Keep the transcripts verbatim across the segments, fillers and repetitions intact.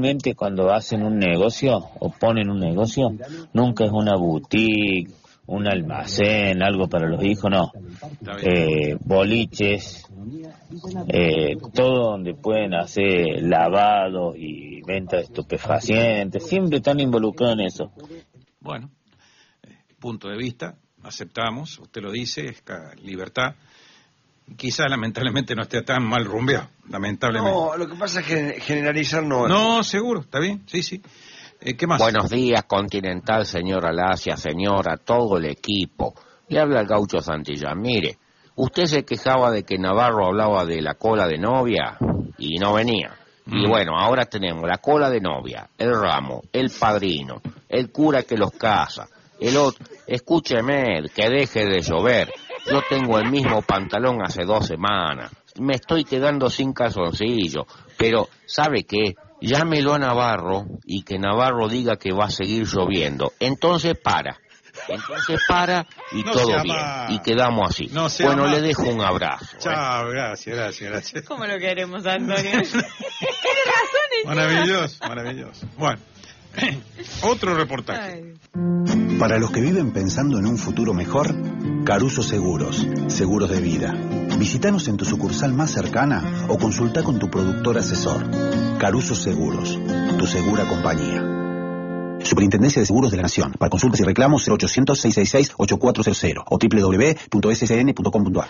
generalmente cuando hacen un negocio o ponen un negocio, nunca es una boutique, un almacén, algo para los hijos, no. Eh, boliches, eh, todo donde pueden hacer lavados y venta de estupefacientes, siempre están involucrados en eso. Bueno, punto de vista, aceptamos, usted lo dice, es libertad. Quizás lamentablemente no esté tan mal rumbeado, lamentablemente. No, lo que pasa es que generalizar no es. No, seguro, está bien, sí, sí. Eh, ¿Qué más? Buenos días, Continental, señora Alasia, señora, todo el equipo. Le habla el gaucho Santillán. Mire, usted se quejaba de que Navarro hablaba de la cola de novia y no venía. Mm. Y bueno, ahora tenemos la cola de novia, el ramo, el padrino, el cura que los casa, el otro. Escúcheme, que deje de llover. Yo tengo el mismo pantalón hace dos semanas. Me estoy quedando sin calzoncillo. Pero, ¿sabe qué? Llámelo a Navarro y que Navarro diga que va a seguir lloviendo. Entonces para. Entonces para y no todo bien. Y quedamos así. No bueno, ama. Le dejo un abrazo. Chao, ¿eh? gracias, gracias, gracias. ¿Cómo lo queremos, Antonio? Tiene razón. Maravilloso, maravilloso. Bueno, otro reportaje. Ay. Para los que viven pensando en un futuro mejor, Caruso Seguros, seguros de vida. Visítanos en tu sucursal más cercana o consulta con tu productor asesor. Caruso Seguros, tu segura compañía. Superintendencia de Seguros de la Nación. Para consultas y reclamos cero ochocientos, seiscientos sesenta y seis, ochenta y cuatro cero cero o doble u doble u doble u punto s s n punto com punto a r.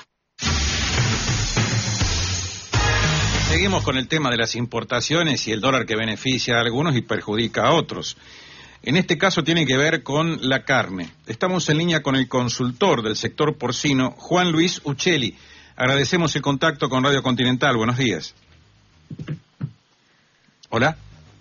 Seguimos con el tema de las importaciones y el dólar que beneficia a algunos y perjudica a otros. En este caso tiene que ver con la carne. Estamos en línea con el consultor del sector porcino, Juan Luis Uccelli. Agradecemos el contacto con Radio Continental. Buenos días. Hola.